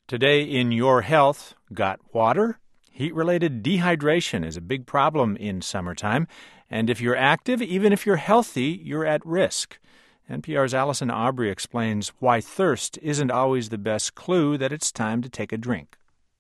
Today in Your Health, got water? Heat-related dehydration is a big problem in summertime. And if you're active, even if you're healthy, you're at risk. NPR's Allison Aubrey explains why thirst isn't always the best clue that it's time to take a drink.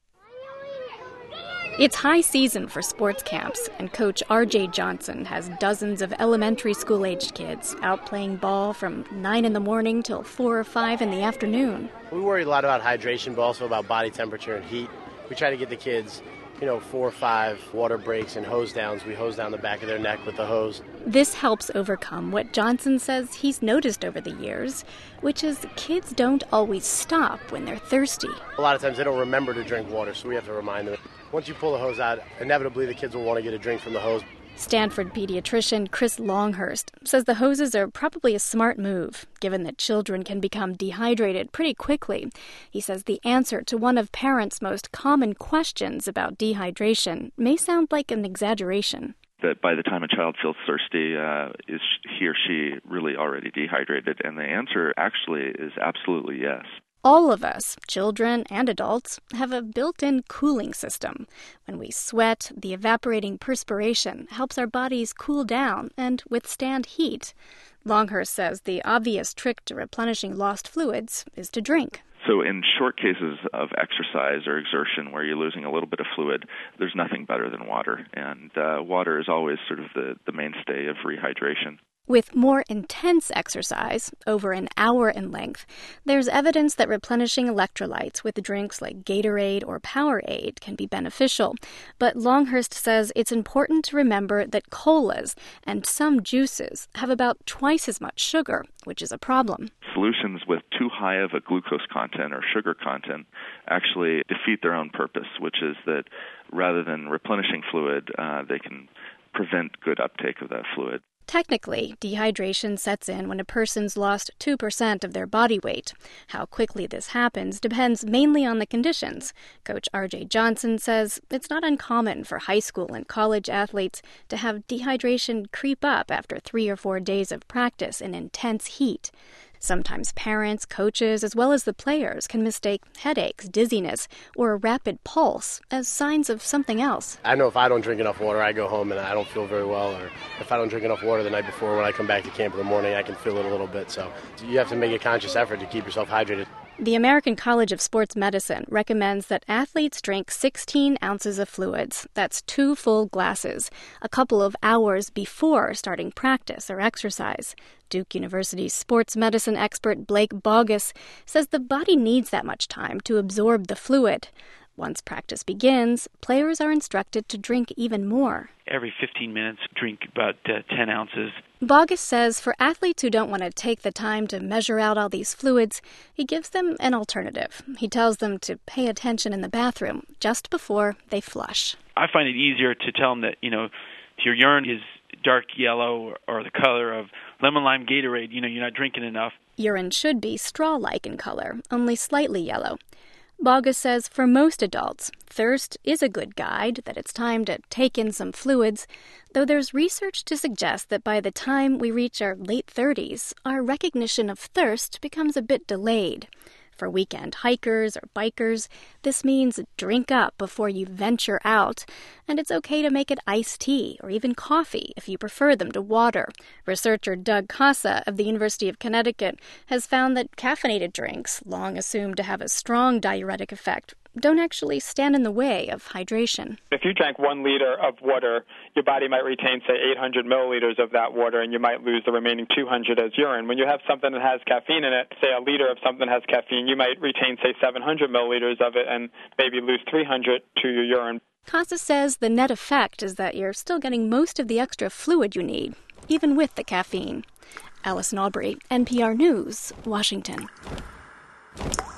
It's high season for sports camps, and Coach R.J. Johnson has dozens of elementary school-aged kids out playing ball from 9 in the morning till 4 or 5 in the afternoon. We worry a lot about hydration, but also about body temperature and heat. We try to get the kids, 4 or 5 water breaks and hose downs. We hose down the back of their neck with the hose. This helps overcome what Johnson says he's noticed over the years, which is kids don't always stop when they're thirsty. A lot of times they don't remember to drink water, so we have to remind them. Once you pull the hose out, inevitably the kids will want to get a drink from the hose. Stanford pediatrician Chris Longhurst says the hoses are probably a smart move, given that children can become dehydrated pretty quickly. He says the answer to one of parents' most common questions about dehydration may sound like an exaggeration. That by the time a child feels thirsty, is he or she really already dehydrated? And the answer actually is absolutely yes. All of us, children and adults, have a built-in cooling system. When we sweat, the evaporating perspiration helps our bodies cool down and withstand heat. Longhurst says the obvious trick to replenishing lost fluids is to drink. So in short cases of exercise or exertion where you're losing a little bit of fluid, there's nothing better than water. And water is always sort of the mainstay of rehydration. With more intense exercise, over an hour in length, there's evidence that replenishing electrolytes with drinks like Gatorade or Powerade can be beneficial. But Longhurst says it's important to remember that colas and some juices have about twice as much sugar, which is a problem. Solutions with too high of a glucose content or sugar content actually defeat their own purpose, which is that rather than replenishing fluid, they can prevent good uptake of that fluid. Technically, dehydration sets in when a person's lost 2% of their body weight. How quickly this happens depends mainly on the conditions. Coach R.J. Johnson says it's not uncommon for high school and college athletes to have dehydration creep up after 3 or 4 days of practice in intense heat. Sometimes parents, coaches, as well as the players can mistake headaches, dizziness, or a rapid pulse as signs of something else. I know if I don't drink enough water, I go home and I don't feel very well. Or if I don't drink enough water the night before, when I come back to camp in the morning, I can feel it a little bit. So you have to make a conscious effort to keep yourself hydrated. The American College of Sports Medicine recommends that athletes drink 16 ounces of fluids. That's 2 full glasses, a couple of hours before starting practice or exercise. Duke University's sports medicine expert Blake Bogus says the body needs that much time to absorb the fluid. Once practice begins, players are instructed to drink even more. Every 15 minutes, drink about 10 ounces. Bogus says for athletes who don't want to take the time to measure out all these fluids, he gives them an alternative. He tells them to pay attention in the bathroom just before they flush. I find it easier to tell them that, if your urine is dark yellow or the color of lemon lime Gatorade, you're not drinking enough. Urine should be straw-like in color, only slightly yellow. Bogus says for most adults, thirst is a good guide that it's time to take in some fluids, though there's research to suggest that by the time we reach our late 30s, our recognition of thirst becomes a bit delayed. For weekend hikers or bikers, this means drink up before you venture out, and it's okay to make it iced tea or even coffee if you prefer them to water. Researcher Doug Casa of the University of Connecticut has found that caffeinated drinks, long assumed to have a strong diuretic effect, don't actually stand in the way of hydration. If you drank 1 liter of water, your body might retain, say, 800 milliliters of that water, and you might lose the remaining 200 as urine. When you have something that has caffeine in it, say a liter of something has caffeine, you might retain, say, 700 milliliters of it and maybe lose 300 to your urine. Casa says the net effect is that you're still getting most of the extra fluid you need, even with the caffeine. Allison Aubrey, NPR News, Washington.